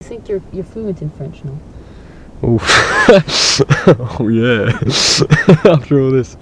think you're fluent in French now? Oh, oh yeah. After all this,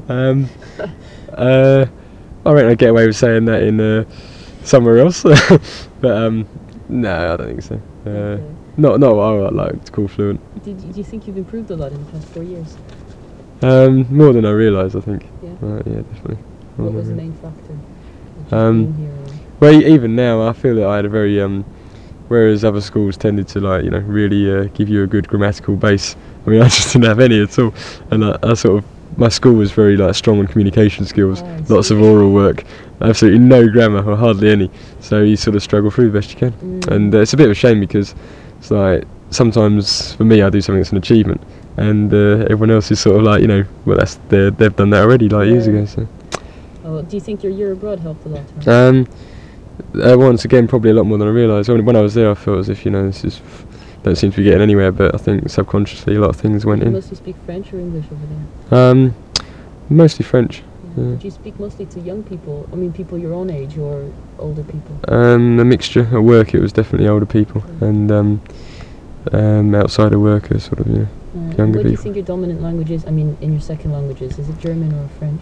I reckon I'd get away with saying that in somewhere else, but no, I don't think so. Okay. Not what I would like to call fluent. Do you think you've improved a lot in the past 4 years? More than I realise, I think. Yeah. Yeah, definitely. What was the main factor? Just Um, being here, or- Well, even now, I feel that I had a very whereas other schools tended to really give you a good grammatical base. I mean, I just didn't have any at all, and I sort of my school was very strong on communication skills, Oh, I lots see. of oral work, absolutely no grammar or hardly any. So you sort of struggle through the best you can, and it's a bit of a shame because it's like sometimes for me I do something that's an achievement, and everyone else is sort of well they've done that already years Yeah. ago. So. Oh, do you think your year abroad helped a lot? Once again, probably a lot more than I realised. When I was there, I felt as if don't seem to be getting anywhere. But I think subconsciously, a lot of things went Do you in. mostly speak French or English over there? Mostly French. Yeah. Yeah. Did you speak mostly to young people? I mean, people your own age or older people? A mixture. At work, it was definitely older people, and outside of work, sort of younger What do you people. think your dominant language is? I mean, in your second languages, is it German or French?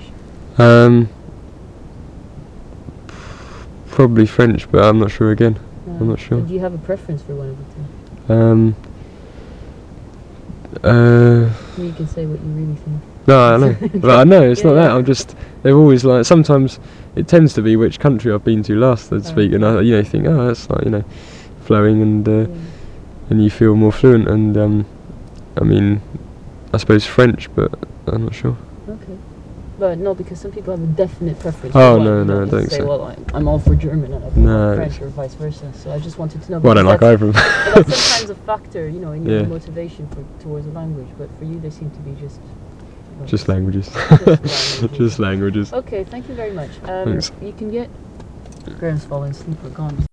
Probably French, but I'm not sure again. I'm not sure. Do you have a preference for one of the two? You can say what you really think. No, I know. But I know it's not Yeah. that. I'm just. They've always sometimes it tends to be which country I've been to last, so to speak, and I think that's flowing and and you feel more fluent, and I mean, I suppose French, but I'm not sure. Okay. But no, because some people have a definite preference. Oh, for one. no, You no, I just don't think say, so. well, I'm all for German and I'm No, all for French, or vice versa. So I just wanted to know. Well, I don't like because either of them. that's- but that's sometimes a factor, in your Yeah. motivation towards a language. But for you, they seem to be just. well, Just languages. languages. Just languages. Okay, thank you very much. Thanks. You can get. Graham's falling asleep or gone.